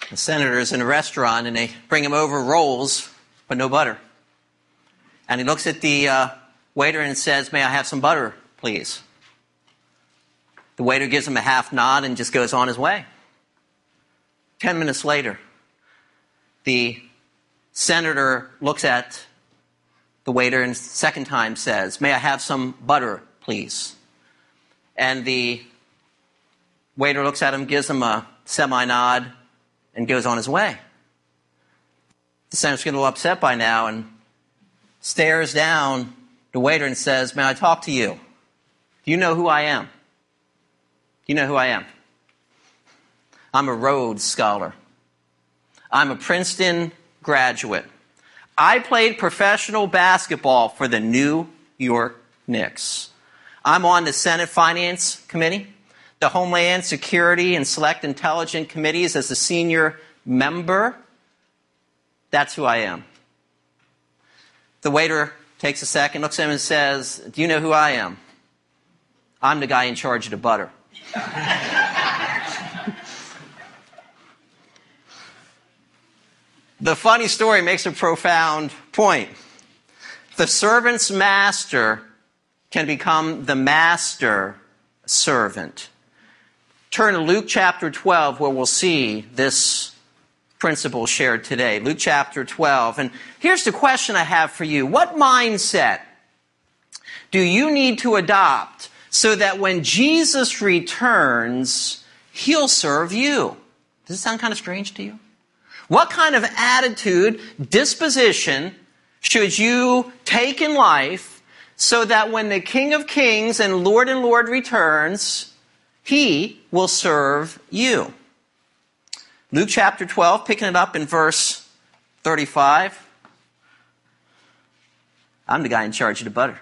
The senator's in a restaurant and they bring him over rolls, but no butter. And he looks at the waiter and says, "May I have some butter, please?" The waiter gives him a half nod and just goes on his way. 10 minutes later, the senator looks at the waiter and second time says, "May I have some butter, please?" And the waiter looks at him, gives him a semi-nod, and goes on his way. The senator's getting a little upset by now and stares down the waiter and says, "May I talk to you? Do you know who I am? Do you know who I am? I'm a Rhodes Scholar. I'm a Princeton graduate. I played professional basketball for the New York Knicks. I'm on the Senate Finance Committee, the Homeland Security and Select Intelligence Committees as a senior member. That's who I am." The waiter takes a second, looks at him and says, "Do you know who I am? I'm the guy in charge of the butter." The funny story makes a profound point. The servant's master can become the master servant. Turn to Luke chapter 12 where we'll see this principle shared today. Luke chapter 12. And here's the question I have for you. What mindset do you need to adopt so that when Jesus returns, he'll serve you? Does it sound kind of strange to you? What kind of attitude, disposition should you take in life so that when the King of Kings and Lord returns, he will serve you? Luke chapter 12, picking it up in verse 35. I'm the guy in charge of the butter.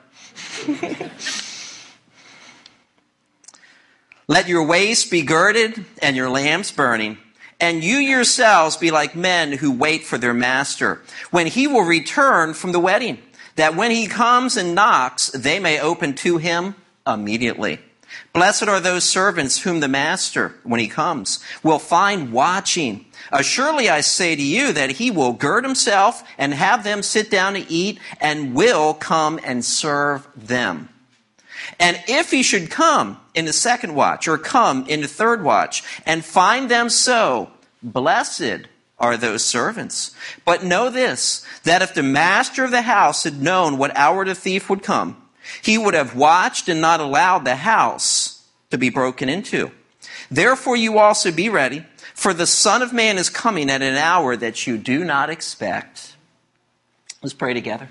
"Let your waist be girded and your lamps burning. And you yourselves be like men who wait for their master, when he will return from the wedding, that when he comes and knocks, they may open to him immediately. Blessed are those servants whom the master, when he comes, will find watching. Surely I say to you that he will gird himself and have them sit down to eat, and will come and serve them. And if he should come in the second watch, or come in the third watch, and find them so, blessed are those servants. But know this, that if the master of the house had known what hour the thief would come, he would have watched and not allowed the house to be broken into. Therefore you also be ready, for the Son of Man is coming at an hour that you do not expect." Let's pray together.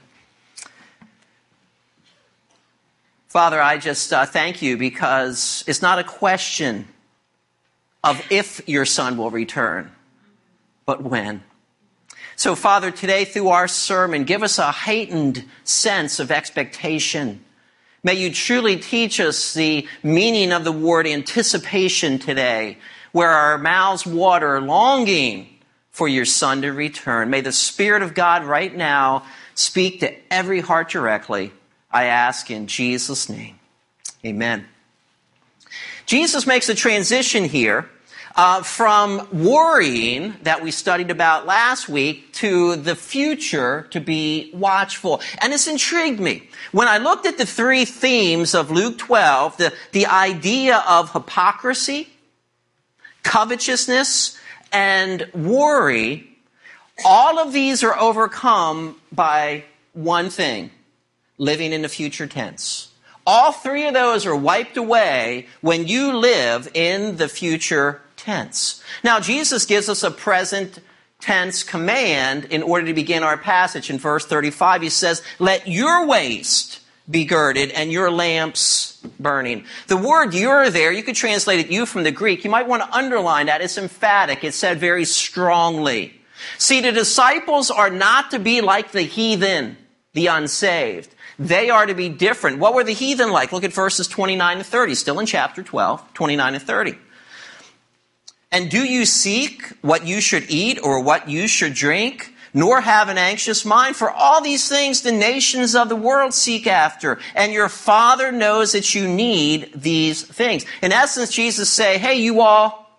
Father, I just thank you because it's not a question of if your Son will return, but when. So, Father, today through our sermon, give us a heightened sense of expectation. May you truly teach us the meaning of the word anticipation today, where our mouths water, longing for your Son to return. May the Spirit of God right now speak to every heart directly. I ask in Jesus' name. Amen. Jesus makes a transition here from worrying that we studied about last week to the future to be watchful. And this intrigued me. When I looked at the three themes of Luke 12, the idea of hypocrisy, covetousness, and worry, all of these are overcome by one thing: living in the future tense. All three of those are wiped away when you live in the future tense. Now, Jesus gives us a present tense command in order to begin our passage. In verse 35, he says, "Let your waist be girded and your lamps burning." The word "your" there, you could translate it "you" from the Greek. You might want to underline that. It's emphatic. It's said very strongly. See, the disciples are not to be like the heathen, the unsaved. They are to be different. What were the heathen like? Look at verses 29 and 30, still in chapter 12, 29 and 30. "And do you seek what you should eat or what you should drink? Nor have an anxious mind, for all these things the nations of the world seek after, and your Father knows that you need these things." In essence, Jesus say, hey, you all,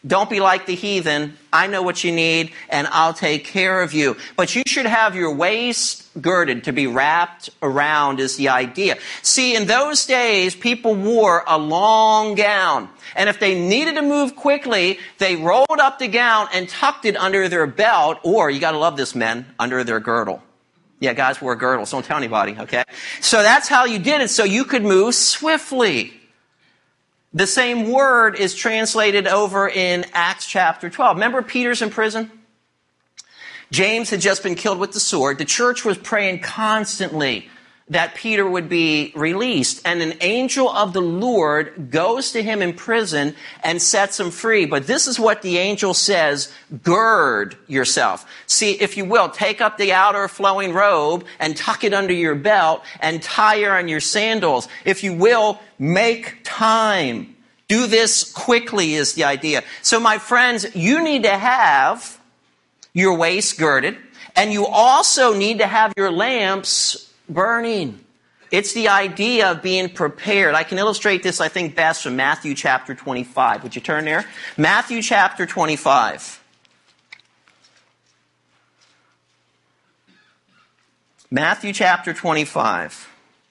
Don't be like the heathen. I know what you need, and I'll take care of you. But you should have your waist girded, to be wrapped around is the idea. See, in those days, people wore a long gown. And if they needed to move quickly, they rolled up the gown and tucked it under their belt, or, you gotta love this, men, under their girdle. Yeah, guys wore girdles. Don't tell anybody, okay? So that's how you did it, so you could move swiftly. The same word is translated over in Acts chapter 12. Remember Peter's in prison? James had just been killed with the sword. The church was praying constantly that Peter would be released. And an angel of the Lord goes to him in prison and sets him free. But this is what the angel says: gird yourself. See, if you will, take up the outer flowing robe and tuck it under your belt and tie on your sandals. If you will, make time. Do this quickly is the idea. So my friends, you need to have your waist girded, and you also need to have your lamps burning. It's the idea of being prepared. I can illustrate this, I think, best from Matthew chapter 25. Would you turn there? Matthew chapter 25. Matthew chapter 25.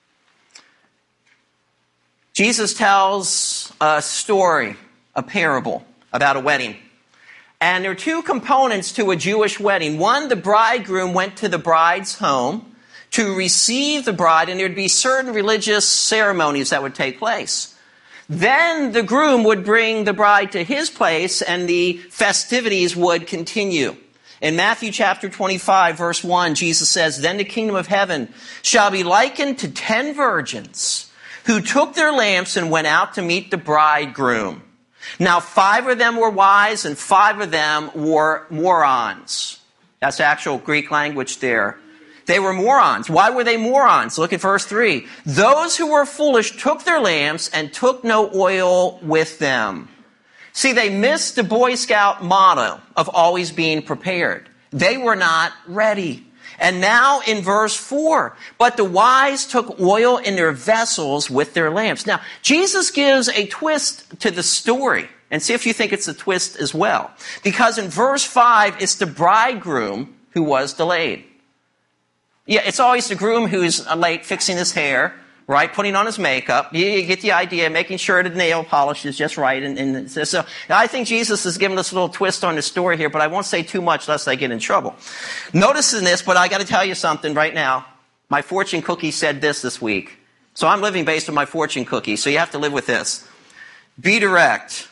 Jesus tells a story, a parable, about a wedding. And there are two components to a Jewish wedding. One, the bridegroom went to the bride's home to receive the bride, and there'd be certain religious ceremonies that would take place. Then the groom would bring the bride to his place, and the festivities would continue. In Matthew chapter 25, verse 1, Jesus says, "Then the kingdom of heaven shall be likened to 10 virgins who took their lamps and went out to meet the bridegroom. Now 5 of them were wise, and 5 of them were morons." That's actual Greek language there. They were morons. Why were they morons? Look at verse 3. "Those who were foolish took their lamps and took no oil with them." See, they missed the Boy Scout motto of always being prepared. They were not ready. And now in verse 4, "But the wise took oil in their vessels with their lamps." Now, Jesus gives a twist to the story. And see if you think it's a twist as well. Because in verse 5, it's the bridegroom who was delayed. Yeah, it's always the groom who's late fixing his hair, right? Putting on his makeup. You get the idea, making sure the nail polish is just right. And so I think Jesus is giving us a little twist on the story here, but I won't say too much lest I get in trouble. Notice in this, but I got to tell you something right now. My fortune cookie said this week. So I'm living based on my fortune cookie, so you have to live with this. Be direct.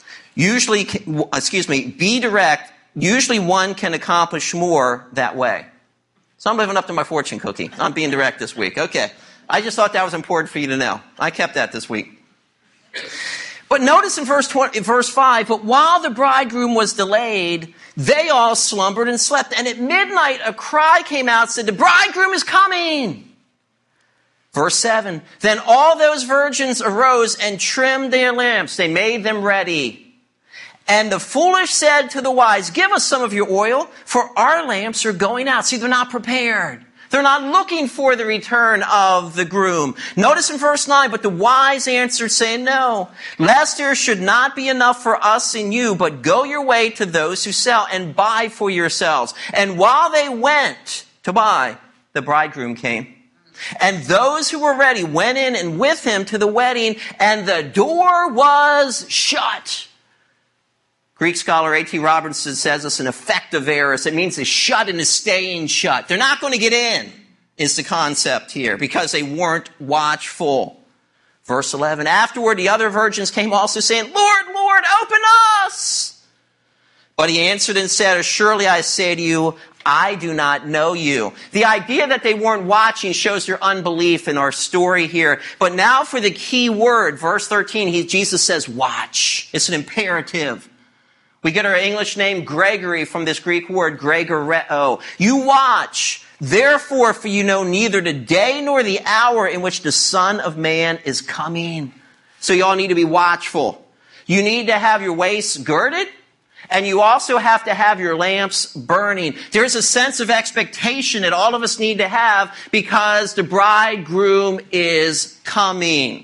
Be direct. Usually one can accomplish more that way. So I'm living up to my fortune cookie. I'm being direct this week. Okay. I just thought that was important for you to know. I kept that this week. But notice in verse 5, "But while the bridegroom was delayed, they all slumbered and slept. And at midnight a cry came out, said, 'The bridegroom is coming.'" Verse 7, "Then all those virgins arose and trimmed their lamps." They made them ready. "And the foolish said to the wise, 'Give us some of your oil, for our lamps are going out.'" See, they're not prepared. They're not looking for the return of the groom. Notice in verse 9, "But the wise answered, saying, 'No, lest there should not be enough for us and you, but go your way to those who sell and buy for yourselves.' And while they went to buy, the bridegroom came. And those who were ready went in and with him to the wedding, and the door was shut." Greek scholar A.T. Robertson says it's an effective aorist. It means it's shut and it's staying shut. They're not going to get in, is the concept here, because they weren't watchful. Verse 11, "Afterward the other virgins came also, saying, 'Lord, Lord, open us.' But he answered and said, 'Surely I say to you, I do not know you.'" The idea that they weren't watching shows their unbelief in our story here. But now for the key word, verse 13, Jesus says, watch. It's an imperative. We get our English name Gregory from this Greek word, gregoreo. "You watch, therefore, for you know neither the day nor the hour in which the Son of Man is coming." So you all need to be watchful. You need to have your waists girded, and you also have to have your lamps burning. There's a sense of expectation that all of us need to have because the bridegroom is coming.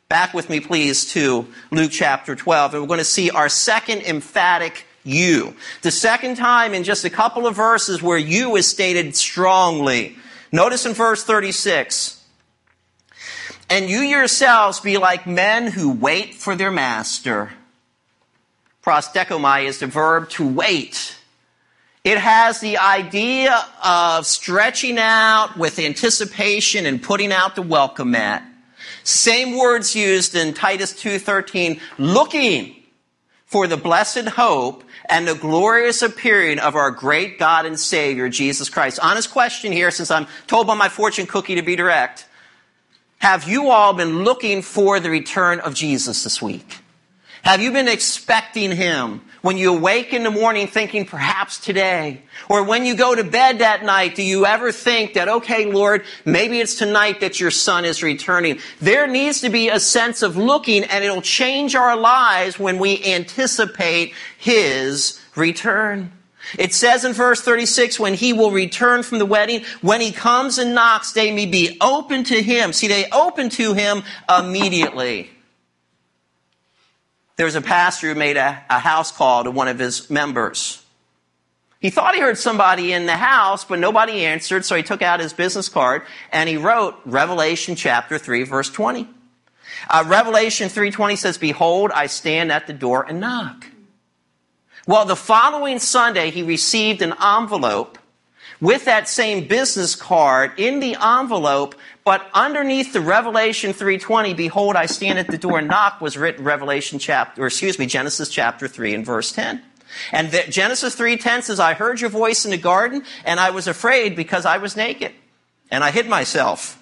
back with me, please, to Luke chapter 12. And we're going to see our second emphatic you. The second time in just a couple of verses where you is stated strongly. Notice in verse 36. And you yourselves be like men who wait for their master. Prosdekomai is the verb to wait. It has the idea of stretching out with anticipation and putting out the welcome mat. Same words used in Titus 2:13, looking for the blessed hope and the glorious appearing of our great God and Savior, Jesus Christ. Honest question here, since I'm told by my fortune cookie to be direct. Have you all been looking for the return of Jesus this week? Have you been expecting Him when you awake in the morning thinking perhaps today? Or when you go to bed that night, do you ever think that, okay, Lord, maybe it's tonight that your Son is returning? There needs to be a sense of looking, and it'll change our lives when we anticipate His return. It says in verse 36, when He will return from the wedding, when He comes and knocks, they may be open to Him. See, they open to Him immediately. There was a pastor who made a house call to one of his members. He thought he heard somebody in the house, but nobody answered, so he took out his business card and he wrote Revelation chapter 3, verse 20. Revelation 3:20 says, behold, I stand at the door and knock. Well, the following Sunday, he received an envelope with that same business card in the envelope, but underneath the Revelation 3:20, behold, I stand at the door and knock, was written Genesis chapter 3 and verse 10. And Genesis 3:10 says, I heard your voice in the garden, and I was afraid because I was naked, and I hid myself.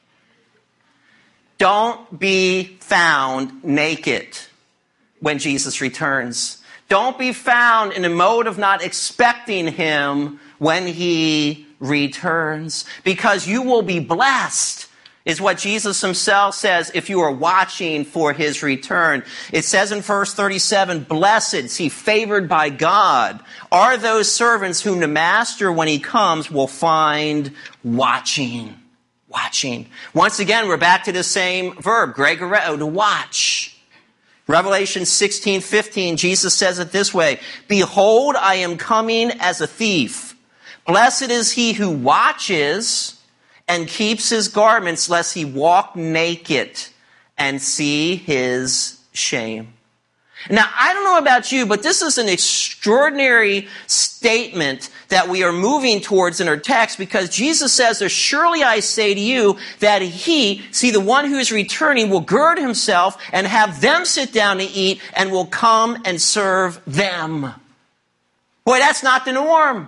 Don't be found naked when Jesus returns. Don't be found in a mode of not expecting Him when He returns, because you will be blessed, is what Jesus Himself says if you are watching for His return. It says in verse 37, blessed, see, favored by God, are those servants whom the master, when he comes, will find watching. Watching. Once again, we're back to the same verb, gregoreo, to watch. Revelation 16:15, Jesus says it this way, behold, I am coming as a thief. Blessed is he who watches and keeps his garments, lest he walk naked and see his shame. Now, I don't know about you, but this is an extraordinary statement that we are moving towards in our text, because Jesus says, surely I say to you that He, see, the one who is returning, will gird Himself and have them sit down to eat and will come and serve them. Boy, that's not the norm.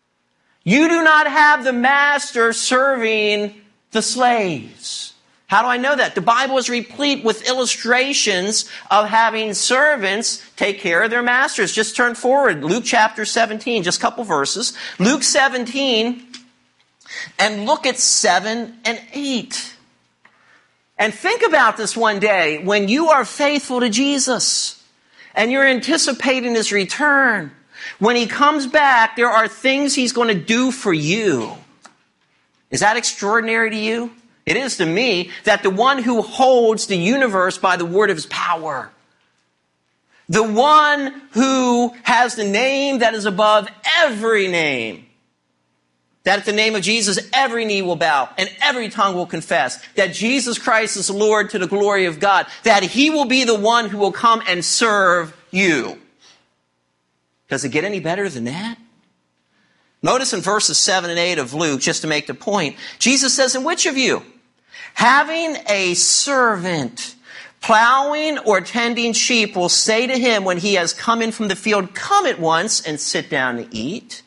You do not have the master serving the slaves. How do I know that? The Bible is replete with illustrations of having servants take care of their masters. Just turn forward. Luke chapter 17, just a couple verses. Luke 17, and look at 7 and 8. And think about this one day when you are faithful to Jesus and you're anticipating His return. When He comes back, there are things He's going to do for you. Is that extraordinary to you? It is to me, that the one who holds the universe by the word of His power, the one who has the name that is above every name, that at the name of Jesus every knee will bow and every tongue will confess that Jesus Christ is Lord to the glory of God, that He will be the one who will come and serve you. Does it get any better than that? Notice in verses 7 and 8 of Luke, just to make the point, Jesus says, and which of you, having a servant plowing or tending sheep, will say to him when he has come in from the field, come at once and sit down to eat?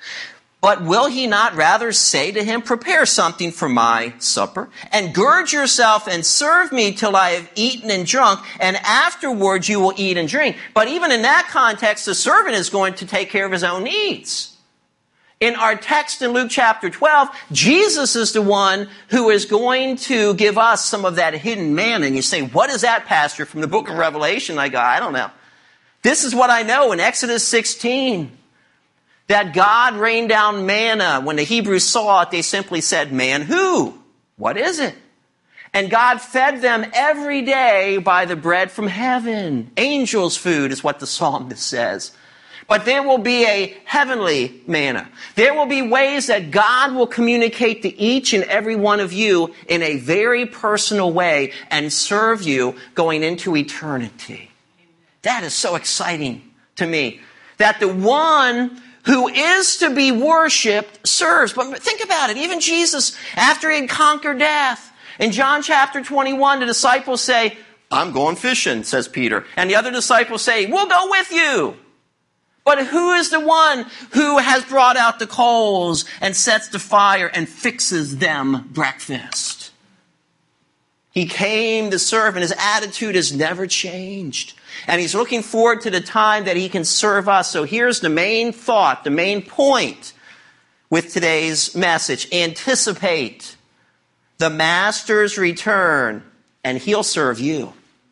But will he not rather say to him, prepare something for my supper, and gird yourself and serve me till I have eaten and drunk, and afterwards you will eat and drink? But even in that context, the servant is going to take care of his own needs. In our text in Luke chapter 12, Jesus is the one who is going to give us some of that hidden manna. And you say, what is that, Pastor, from the book of Revelation? I go, I don't know. This is what I know in Exodus 16, that God rained down manna. When the Hebrews saw it, they simply said, man, who? What is it? And God fed them every day by the bread from heaven. Angels' food is what the psalmist says. But there will be a heavenly manna. There will be ways that God will communicate to each and every one of you in a very personal way and serve you going into eternity. That is so exciting to me. That the one who is to be worshipped serves. But think about it. Even Jesus, after he had conquered death, in John chapter 21, the disciples say, I'm going fishing, says Peter. And the other disciples say, we'll go with you. But who is the one who has brought out the coals and sets the fire and fixes them breakfast? He came to serve, and his attitude has never changed. And he's looking forward to the time that he can serve us. So here's the main thought, the main point with today's message. Anticipate the master's return, and he'll serve you.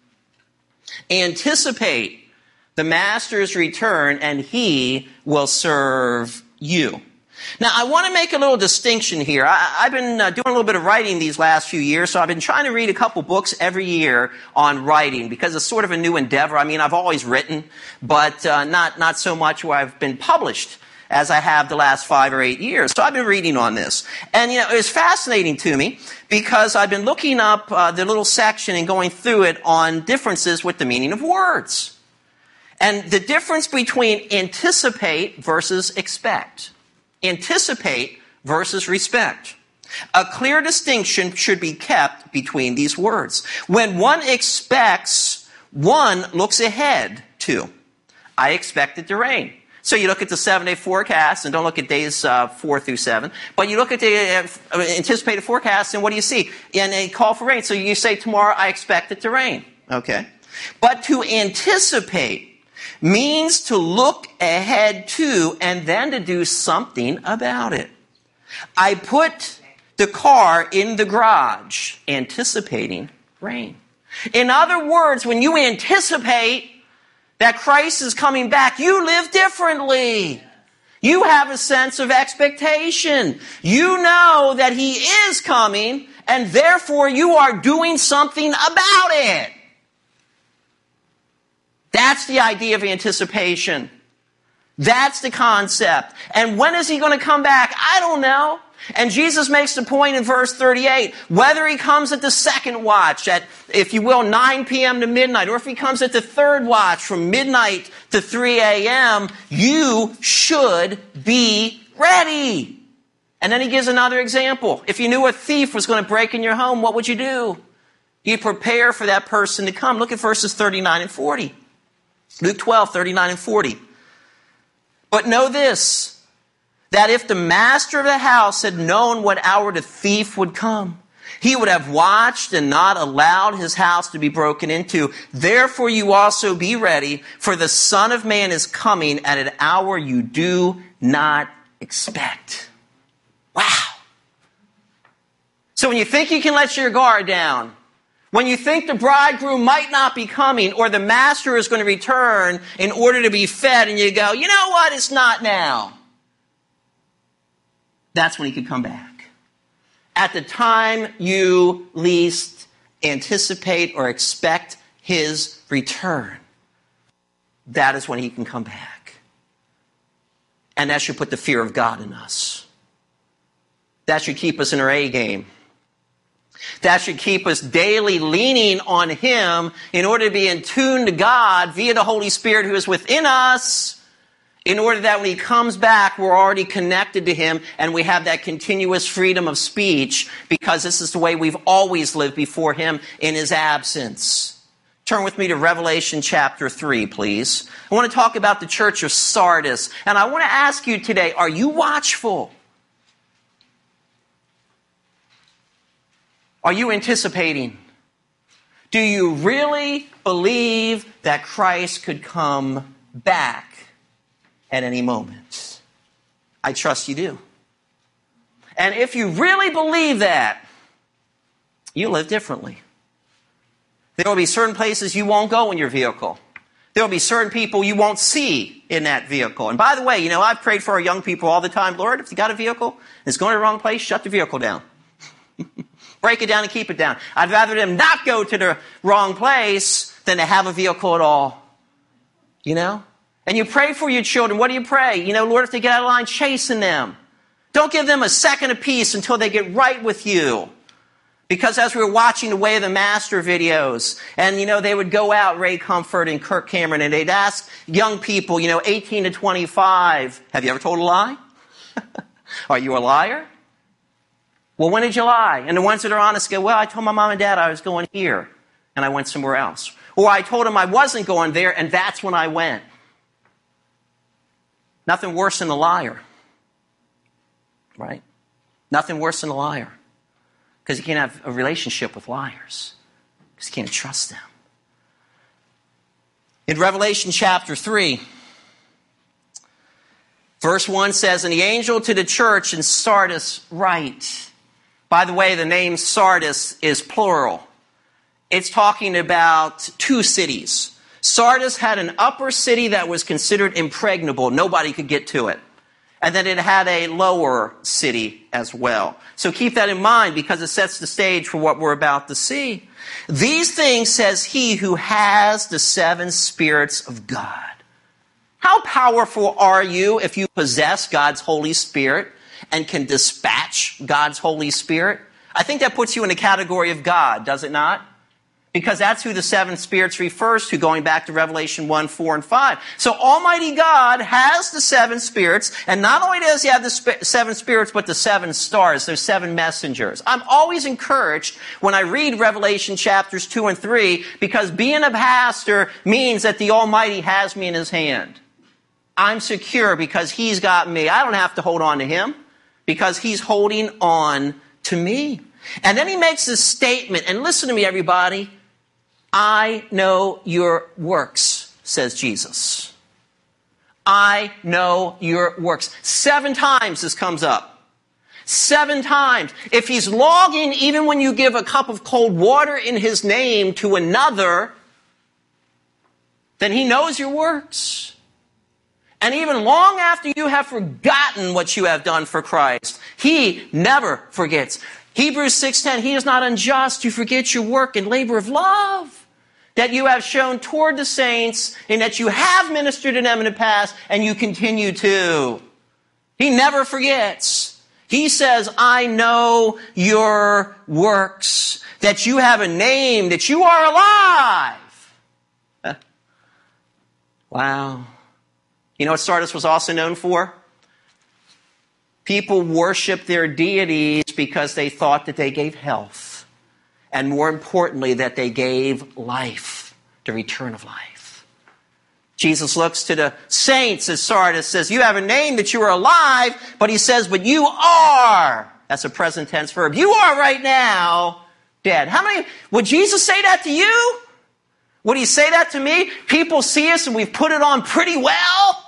Anticipate the master's return, and he will serve you. Now, I want to make a little distinction here. I've been doing a little bit of writing these last few years, so I've been trying to read a couple books every year on writing because it's sort of a new endeavor. I mean, I've always written, but not so much where I've been published as I have the last 5 or 8 years. So I've been reading on this. And, it's fascinating to me because I've been looking up the little section and going through it on differences with the meaning of words. And the difference between anticipate versus expect. Anticipate versus respect. A clear distinction should be kept between these words. When one expects, one looks ahead to. I expect it to rain. So you look at the 7-day forecast, and don't look at days 4 through 7, but you look at the anticipated forecast, and what do you see? And a call for rain. So you say, tomorrow I expect it to rain. Okay? But to anticipate means to look ahead to and then to do something about it. I put the car in the garage, anticipating rain. In other words, when you anticipate that Christ is coming back, you live differently. You have a sense of expectation. You know that he is coming, and therefore you are doing something about it. That's the idea of anticipation. That's the concept. And when is he going to come back? I don't know. And Jesus makes the point in verse 38, whether he comes at the second watch at, if you will, 9 p.m. to midnight, or if he comes at the third watch from midnight to 3 a.m., you should be ready. And then he gives another example. If you knew a thief was going to break in your home, what would you do? You'd prepare for that person to come. Look at verses 39 and 40. Luke 12, 39 and 40. But know this, that if the master of the house had known what hour the thief would come, he would have watched and not allowed his house to be broken into. Therefore you also be ready, for the Son of Man is coming at an hour you do not expect. Wow. So when you think you can let your guard down, when you think the bridegroom might not be coming or the master is going to return in order to be fed, and you go, you know what, it's not now. That's when he could come back. At the time you least anticipate or expect his return, that is when he can come back. And that should put the fear of God in us. That should keep us in our A game. That should keep us daily leaning on him in order to be in tune to God via the Holy Spirit who is within us, in order that when he comes back, we're already connected to him and we have that continuous freedom of speech, because this is the way we've always lived before him in his absence. Turn with me to Revelation chapter 3, please. I want to talk about the church of Sardis. And I want to ask you today, are you watchful? Are you anticipating? Do you really believe that Christ could come back at any moment? I trust you do. And if you really believe that, you live differently. There will be certain places you won't go in your vehicle. There will be certain people you won't see in that vehicle. And by the way, I've prayed for our young people all the time. Lord, if you got a vehicle and it's going to the wrong place, shut the vehicle down. Break it down and keep it down. I'd rather them not go to the wrong place than to have a vehicle at all. You know? And you pray for your children. What do you pray? You know, Lord, if they get out of line, chasten them. Don't give them a second apiece until they get right with you. Because as we were watching the Way of the Master videos, and, you know, they would go out, Ray Comfort and Kirk Cameron, and they'd ask young people, you know, 18 to 25, have you ever told a lie? Are you a liar? Well, when did you lie? And the ones that are honest go, well, I told my mom and dad I was going here, and I went somewhere else. Or I told them I wasn't going there, and that's when I went. Nothing worse than a liar. Right? Nothing worse than a liar. Because you can't have a relationship with liars. Because you can't trust them. In Revelation chapter 3, verse 1 says, and the angel to the church in Sardis write. By the way, the name Sardis is plural. It's talking about two cities. Sardis had an upper city that was considered impregnable. Nobody could get to it. And then it had a lower city as well. So keep that in mind because it sets the stage for what we're about to see. These things says he who has the seven spirits of God. How powerful are you if you possess God's Holy Spirit and can dispatch God's Holy Spirit? I think that puts you in the category of God, does it not? Because that's who the seven spirits refers to, going back to Revelation 1, 4, and 5. So Almighty God has the seven spirits, and not only does he have the seven spirits, but the seven stars, those seven messengers. I'm always encouraged when I read Revelation chapters 2 and 3, because being a pastor means that the Almighty has me in his hand. I'm secure because he's got me. I don't have to hold on to him because he's holding on to me. And then he makes this statement, and listen to me, everybody. I know your works, says Jesus. I know your works. 7 times this comes up. 7 times. If he's logging, even when you give a cup of cold water in his name to another, then he knows your works. And even long after you have forgotten what you have done for Christ, he never forgets. Hebrews 6:10, he is not unjust to forget your work and labor of love that you have shown toward the saints, and that you have ministered to them in the past, and you continue to. He never forgets. He says, I know your works, that you have a name, that you are alive. Wow. You know what Sardis was also known for? People worshiped their deities because they thought that they gave health. And more importantly, that they gave life, the return of life. Jesus looks to the saints as Sardis, says, you have a name that you are alive, but he says, but you are. That's a present tense verb. You are right now dead. How many, would Jesus say that to you? Would he say that to me? People see us and we've put it on pretty well.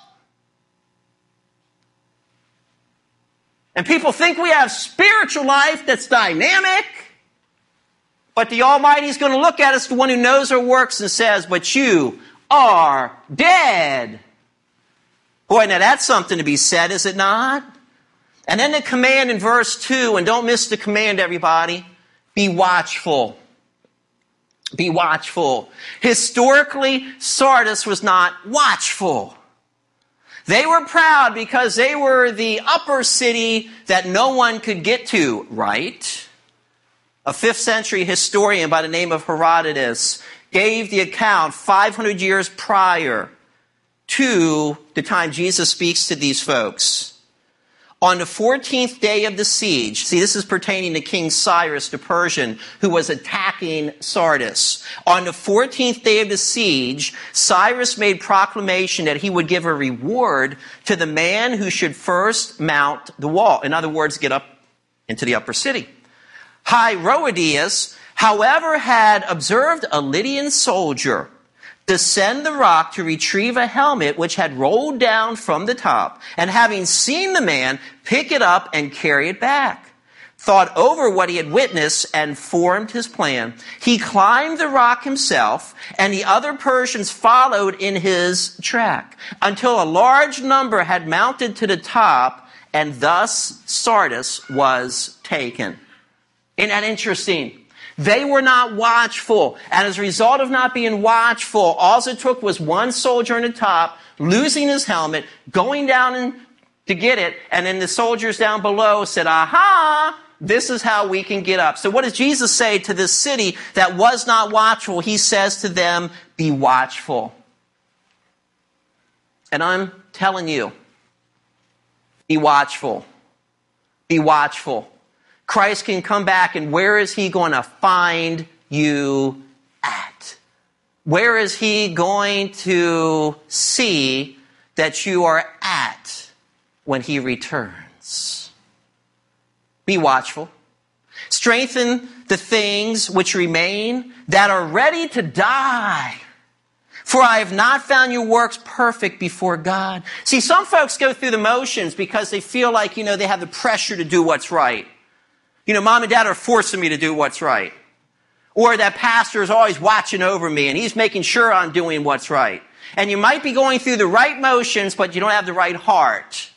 And people think we have spiritual life that's dynamic. But the Almighty is going to look at us, the one who knows our works, and says, but you are dead. Boy, now that's something to be said, is it not? And then the command in verse 2, and don't miss the command, everybody, be watchful. Be watchful. Historically, Sardis was not watchful. They were proud because they were the upper city that no one could get to, right? A 5th century historian by the name of Herodotus gave the account 500 years prior to the time Jesus speaks to these folks. On the 14th day of the siege, see, this is pertaining to King Cyrus the Persian, who was attacking Sardis. On the 14th day of the siege, Cyrus made proclamation that he would give a reward to the man who should first mount the wall. In other words, get up into the upper city. Hierodias, however, had observed a Lydian soldier descend the rock to retrieve a helmet which had rolled down from the top, and having seen the man, pick it up and carry it back. Thought over what he had witnessed and formed his plan. He climbed the rock himself, and the other Persians followed in his track, until a large number had mounted to the top, and thus Sardis was taken. Isn't that interesting? They were not watchful. And as a result of not being watchful, all it took was one soldier on the top losing his helmet, going down to get it, and then the soldiers down below said, aha, this is how we can get up. So what does Jesus say to this city that was not watchful? He says to them, be watchful. And I'm telling you, be watchful. Be watchful. Christ can come back, and where is he going to find you at? Where is he going to see that you are at when he returns? Be watchful. Strengthen the things which remain that are ready to die. For I have not found your works perfect before God. See, some folks go through the motions because they feel like, they have the pressure to do what's right. Mom and dad are forcing me to do what's right. Or that pastor is always watching over me and he's making sure I'm doing what's right. And you might be going through the right motions, but you don't have the right heart.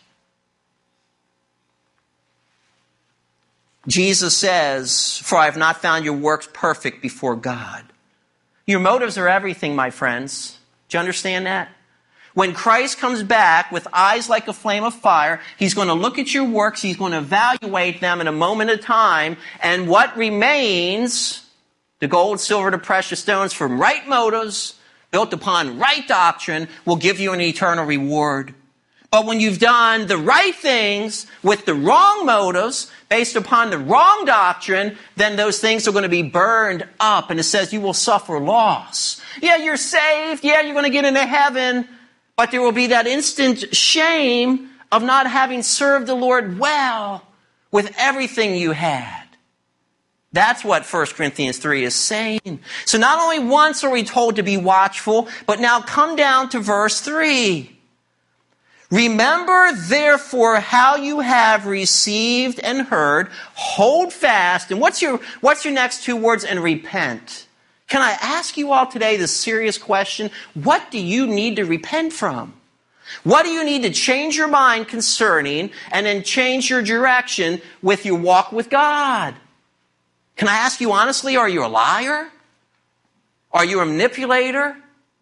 Jesus says, for I have not found your works perfect before God. Your motives are everything, my friends. Do you understand that? When Christ comes back with eyes like a flame of fire, he's going to look at your works, he's going to evaluate them in a moment of time, and what remains, the gold, silver, the precious stones from right motives, built upon right doctrine, will give you an eternal reward. But when you've done the right things with the wrong motives, based upon the wrong doctrine, then those things are going to be burned up. And it says you will suffer loss. Yeah, you're saved. Yeah, you're going to get into heaven. But there will be that instant shame of not having served the Lord well with everything you had. That's what 1 Corinthians 3 is saying. So not only once are we told to be watchful, but now come down to verse 3. Remember, therefore, how you have received and heard, hold fast. And what's your next two words? And repent. Can I ask you all today the serious question? What do you need to repent from? What do you need to change your mind concerning and then change your direction with your walk with God? Can I ask you honestly, are you a liar? Are you a manipulator?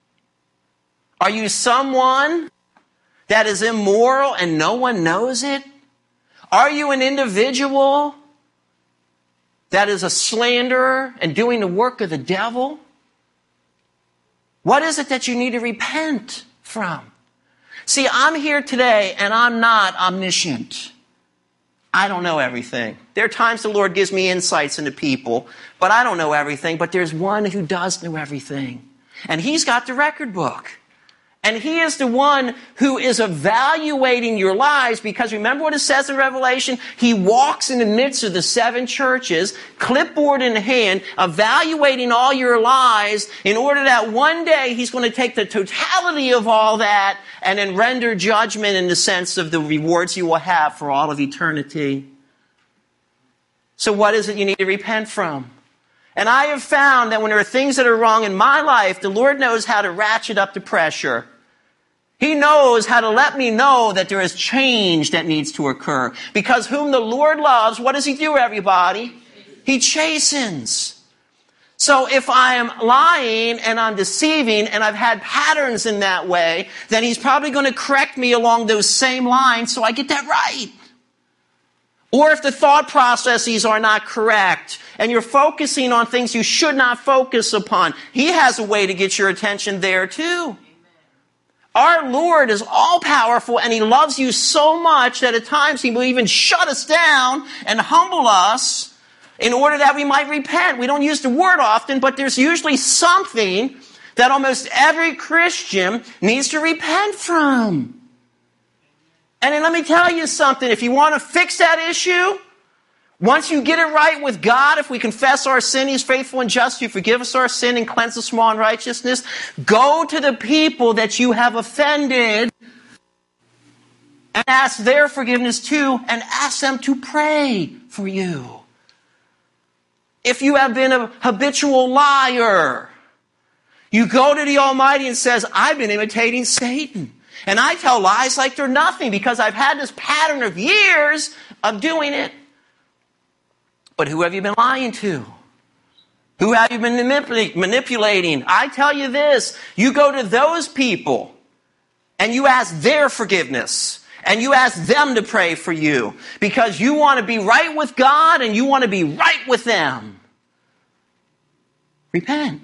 Are you someone that is immoral and no one knows it? Are you an individual that is a slanderer and doing the work of the devil? What is it that you need to repent from? See, I'm here today and I'm not omniscient. I don't know everything. There are times the Lord gives me insights into people, but I don't know everything. But there's one who does know everything. And he's got the record book. And he is the one who is evaluating your lives, because remember what it says in Revelation? He walks in the midst of the 7 churches, clipboard in hand, evaluating all your lives in order that one day he's going to take the totality of all that and then render judgment in the sense of the rewards you will have for all of eternity. So what is it you need to repent from? And I have found that when there are things that are wrong in my life, the Lord knows how to ratchet up the pressure. He knows how to let me know that there is change that needs to occur. Because whom the Lord loves, what does he do, everybody? He chastens. So if I am lying and I'm deceiving and I've had patterns in that way, then he's probably going to correct me along those same lines so I get that right. Or if the thought processes are not correct and you're focusing on things you should not focus upon, he has a way to get your attention there too. Our Lord is all-powerful and he loves you so much that at times he will even shut us down and humble us in order that we might repent. We don't use the word often, but there's usually something that almost every Christian needs to repent from. And then let me tell you something. If you want to fix that issue, once you get it right with God, if we confess our sin, he's faithful and just to forgive us our sin and cleanse us from all unrighteousness. Go to the people that you have offended and ask their forgiveness too, and ask them to pray for you. If you have been a habitual liar, you go to the Almighty and says, I've been imitating Satan. And I tell lies like they're nothing because I've had this pattern of years of doing it. But who have you been lying to? Who have you been manipulating? I tell you this, you go to those people and you ask their forgiveness and you ask them to pray for you because you want to be right with God and you want to be right with them. Repent.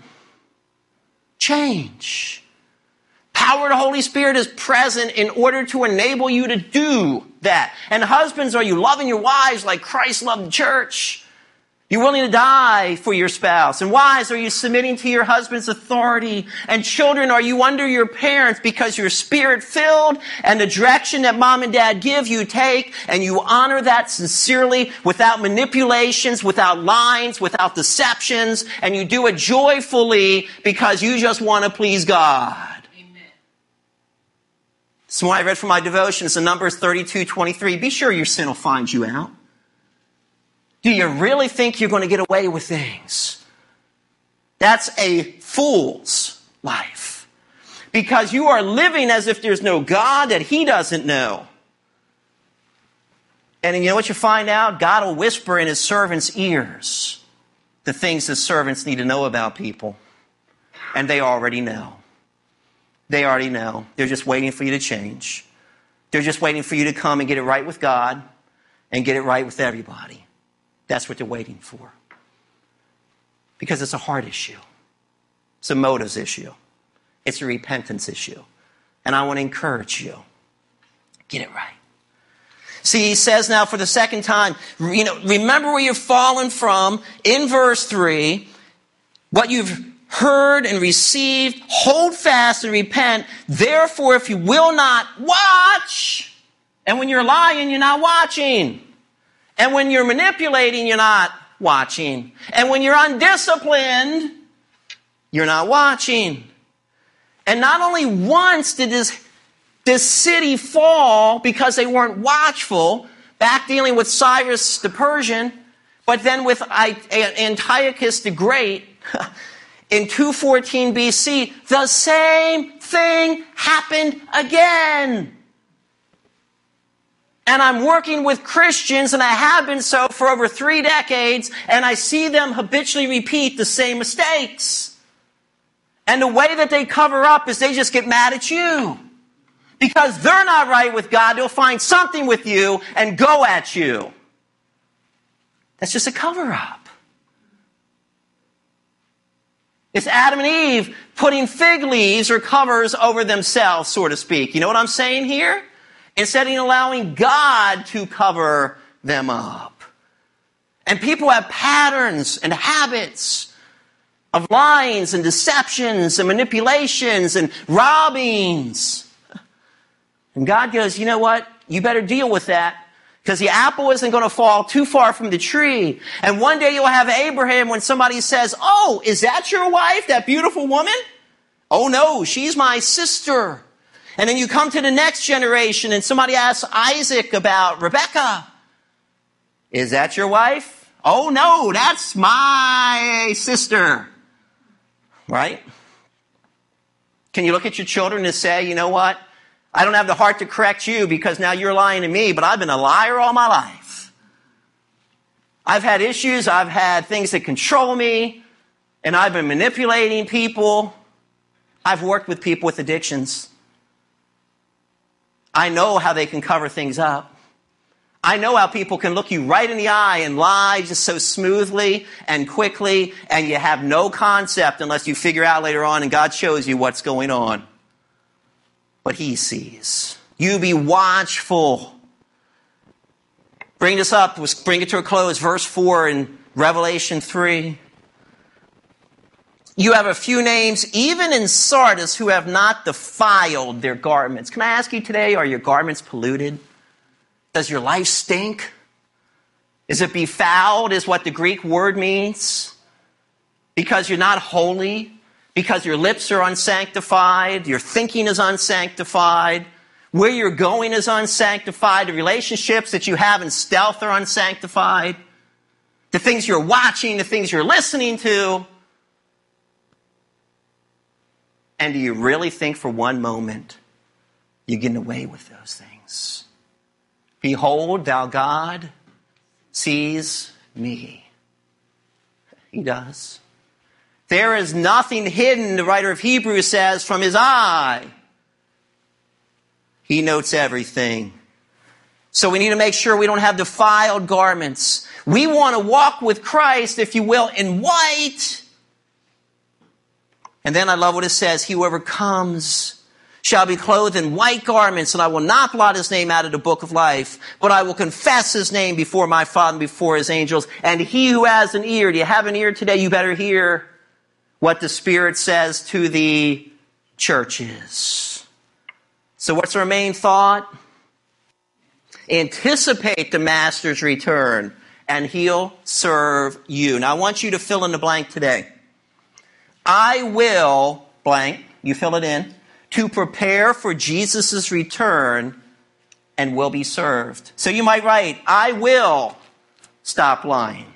Change. Power of the Holy Spirit is present in order to enable you to do that. And husbands, are you loving your wives like Christ loved the church? You're willing to die for your spouse. And wives, are you submitting to your husband's authority? And children, are you under your parents because you're spirit-filled and the direction that mom and dad give you take, and you honor that sincerely without manipulations, without lies, without deceptions, and you do it joyfully because you just want to please God? So when I read from my devotions in Numbers 32:23, be sure your sin will find you out. Do you really think you're going to get away with things? That's a fool's life. Because you are living as if there's no God that he doesn't know. And you know what you find out? God will whisper in his servants' ears the things the servants need to know about people. And they already know. They already know. They're just waiting for you to change. They're just waiting for you to come and get it right with God and get it right with everybody. That's what they're waiting for. Because it's a heart issue. It's a motives issue. It's a repentance issue. And I want to encourage you. Get it right. See, he says now for the second time, remember where you've fallen from in verse 3. What you've heard and received, hold fast and repent. Therefore, if you will not watch, and when you're lying, you're not watching. And when you're manipulating, you're not watching. And when you're undisciplined, you're not watching. And not only once did this city fall because they weren't watchful, back dealing with Cyrus the Persian, but then with Antiochus the Great, in 214 BC, the same thing happened again. And I'm working with Christians, and I have been so for over 3 decades, and I see them habitually repeat the same mistakes. And the way that they cover up is they just get mad at you. Because they're not right with God, they'll find something with you and go at you. That's just a cover-up. It's Adam and Eve putting fig leaves or covers over themselves, so to speak. You know what I'm saying here? Instead of allowing God to cover them up. And people have patterns and habits of lying and deceptions and manipulations and robbings. And God goes, you know what? You better deal with that. Because the apple isn't going to fall too far from the tree. And one day you'll have Abraham when somebody says, oh, is that your wife, that beautiful woman? Oh no, she's my sister. And then you come to the next generation and somebody asks Isaac about Rebekah. Is that your wife? Oh no, that's my sister. Right? Can you look at your children and say, you know what? I don't have the heart to correct you because now you're lying to me, but I've been a liar all my life. I've had issues. I've had things that control me, and I've been manipulating people. I've worked with people with addictions. I know how they can cover things up. I know how people can look you right in the eye and lie just so smoothly and quickly, and you have no concept unless you figure out later on and God shows you what's going on. But he sees. You be watchful. Bring this up. Let's bring it to a close. Verse 4 in Revelation 3. You have a few names, even in Sardis, who have not defiled their garments. Can I ask you today, are your garments polluted? Does your life stink? Is it befouled, is what the Greek word means? Because you're not holy? Because your lips are unsanctified, your thinking is unsanctified, where you're going is unsanctified, the relationships that you have in stealth are unsanctified, the things you're watching, the things you're listening to. And do you really think for one moment you're getting away with those things? Behold, thou God sees me. He does. There is nothing hidden, the writer of Hebrews says, from his eye. He notes everything. So we need to make sure we don't have defiled garments. We want to walk with Christ, if you will, in white. And then I love what it says, he who overcomes shall be clothed in white garments, and I will not blot his name out of the book of life, but I will confess his name before my Father and before his angels. And he who has an ear, do you have an ear today? You better hear what the Spirit says to the churches. So what's our main thought? Anticipate the Master's return, and he'll serve you. Now I want you to fill in the blank today. I will, blank, you fill it in, to prepare for Jesus' return and will be served. So you might write, I will stop lying.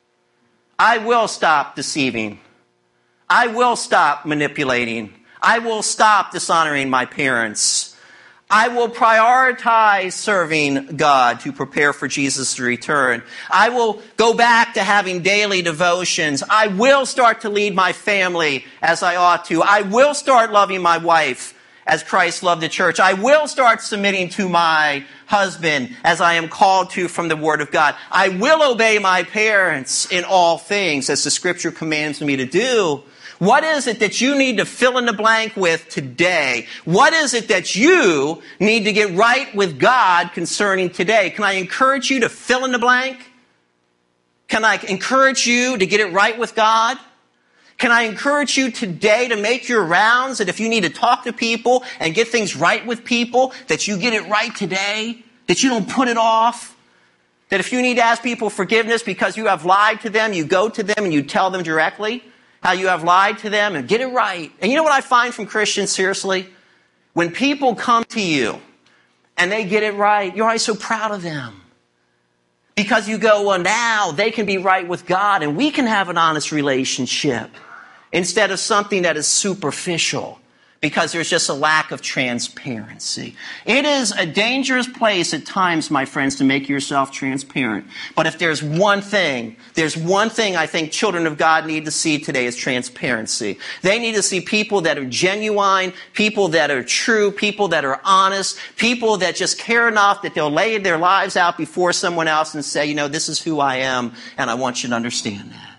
I will stop deceiving. I will stop manipulating. I will stop dishonoring my parents. I will prioritize serving God to prepare for Jesus' return. I will go back to having daily devotions. I will start to lead my family as I ought to. I will start loving my wife as Christ loved the church. I will start submitting to my husband as I am called to from the Word of God. I will obey my parents in all things as the Scripture commands me to do. What is it that you need to fill in the blank with today? What is it that you need to get right with God concerning today? Can I encourage you to fill in the blank? Can I encourage you to get it right with God? Can I encourage you today to make your rounds, that if you need to talk to people and get things right with people, that you get it right today, that you don't put it off, that if you need to ask people forgiveness because you have lied to them, you go to them and you tell them directly how you have lied to them and get it right. And you know what I find from Christians, seriously? When people come to you and they get it right, you're always so proud of them. Because you go, well, now they can be right with God and we can have an honest relationship instead of something that is superficial, because there's just a lack of transparency. It is a dangerous place at times, my friends, to make yourself transparent. But if there's one thing I think children of God need to see today is transparency. They need to see people that are genuine, people that are true, people that are honest, people that just care enough that they'll lay their lives out before someone else and say, you know, this is who I am, and I want you to understand that.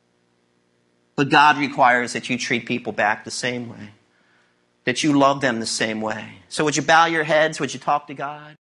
But God requires that you treat people back the same way, that you love them the same way. So would you bow your heads? Would you talk to God?